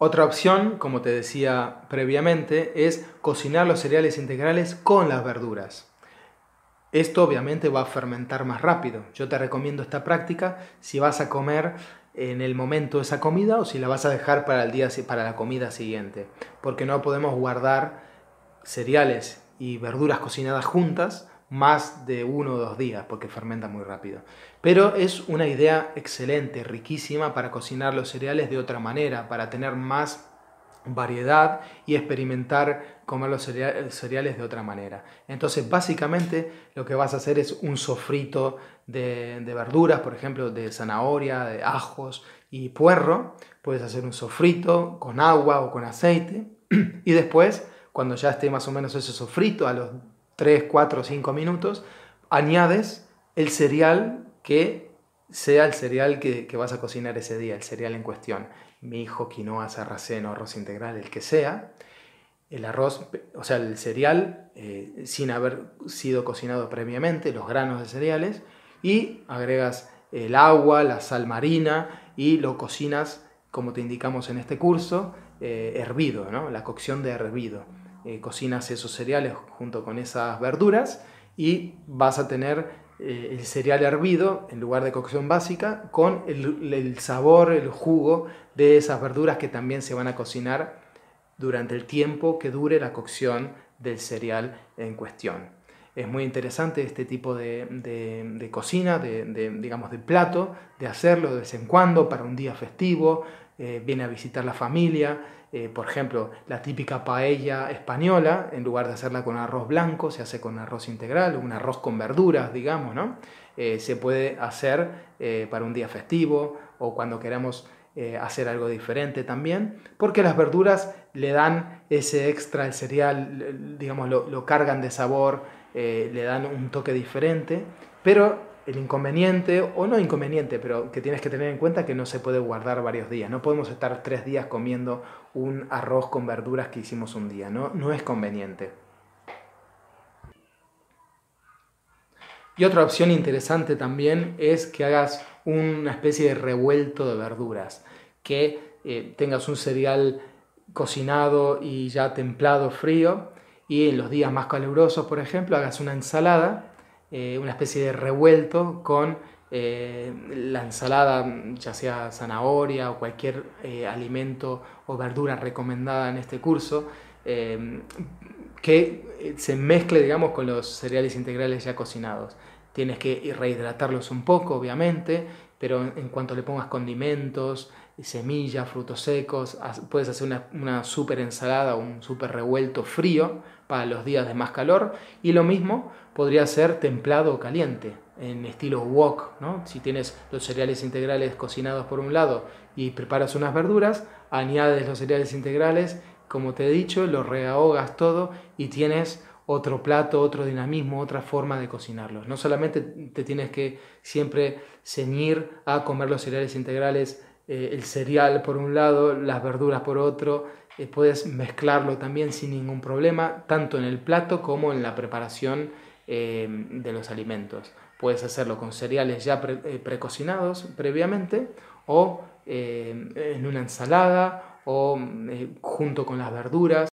Otra opción, como te decía previamente, es cocinar los cereales integrales con las verduras. Esto obviamente va a fermentar más rápido. Yo te recomiendo esta práctica si vas a comer en el momento esa comida o si la vas a dejar para la comida siguiente, porque no podemos guardar cereales y verduras cocinadas juntas más de 1 o 2 días porque fermenta muy rápido. Pero es una idea excelente, riquísima para cocinar los cereales de otra manera, para tener más variedad y experimentar comer los cereales de otra manera. Entonces básicamente lo que vas a hacer es un sofrito de verduras, por ejemplo de zanahoria, de ajos y puerro. Puedes hacer un sofrito con agua o con aceite y después, cuando ya esté más o menos ese sofrito, a los 3, 4, 5 minutos, añades el cereal que sea el cereal que vas a cocinar ese día, el cereal en cuestión. Mi hijo, quinoa, sarraceno, arroz integral, el que sea. El arroz, o sea, el cereal sin haber sido cocinado previamente, los granos de cereales, y agregas el agua, la sal marina y lo cocinas, como te indicamos en este curso, hervido, ¿no? La cocción de hervido. Cocinas esos cereales junto con esas verduras y vas a tener el cereal hervido en lugar de cocción básica con el sabor, el jugo de esas verduras que también se van a cocinar durante el tiempo que dure la cocción del cereal en cuestión. Es muy interesante este tipo de cocina, digamos de plato, de hacerlo de vez en cuando para un día festivo, viene a visitar la familia, por ejemplo, la típica paella española, en lugar de hacerla con arroz blanco, se hace con arroz integral, un arroz con verduras, digamos, ¿no? Se puede hacer para un día festivo o cuando queramos hacer algo diferente también, porque las verduras le dan ese extra al cereal, digamos, lo cargan de sabor, le dan un toque diferente, pero el inconveniente, o no inconveniente, pero que tienes que tener en cuenta que no se puede guardar varios días. No podemos estar 3 días comiendo un arroz con verduras que hicimos un día, no es conveniente. Y otra opción interesante también es que hagas una especie de revuelto de verduras, que tengas un cereal cocinado y ya templado frío y en los días más calurosos, por ejemplo, hagas una ensalada, una especie de revuelto con la ensalada, ya sea zanahoria o cualquier alimento o verdura recomendada en este curso, que se mezcle, digamos, con los cereales integrales ya cocinados. Tienes que rehidratarlos un poco, obviamente, pero en cuanto le pongas condimentos, semillas, frutos secos, puedes hacer una super ensalada o un super revuelto frío para los días de más calor, y lo mismo podría ser templado o caliente, en estilo wok, ¿no? Si tienes los cereales integrales cocinados por un lado y preparas unas verduras, añades los cereales integrales, como te he dicho, lo rehogas todo y tienes otro plato, otro dinamismo, otra forma de cocinarlos. No solamente te tienes que siempre ceñir a comer los cereales integrales, el cereal por un lado, las verduras por otro, puedes mezclarlo también sin ningún problema, tanto en el plato como en la preparación de los alimentos. Puedes hacerlo con cereales ya precocinados previamente o en una ensalada o junto con las verduras.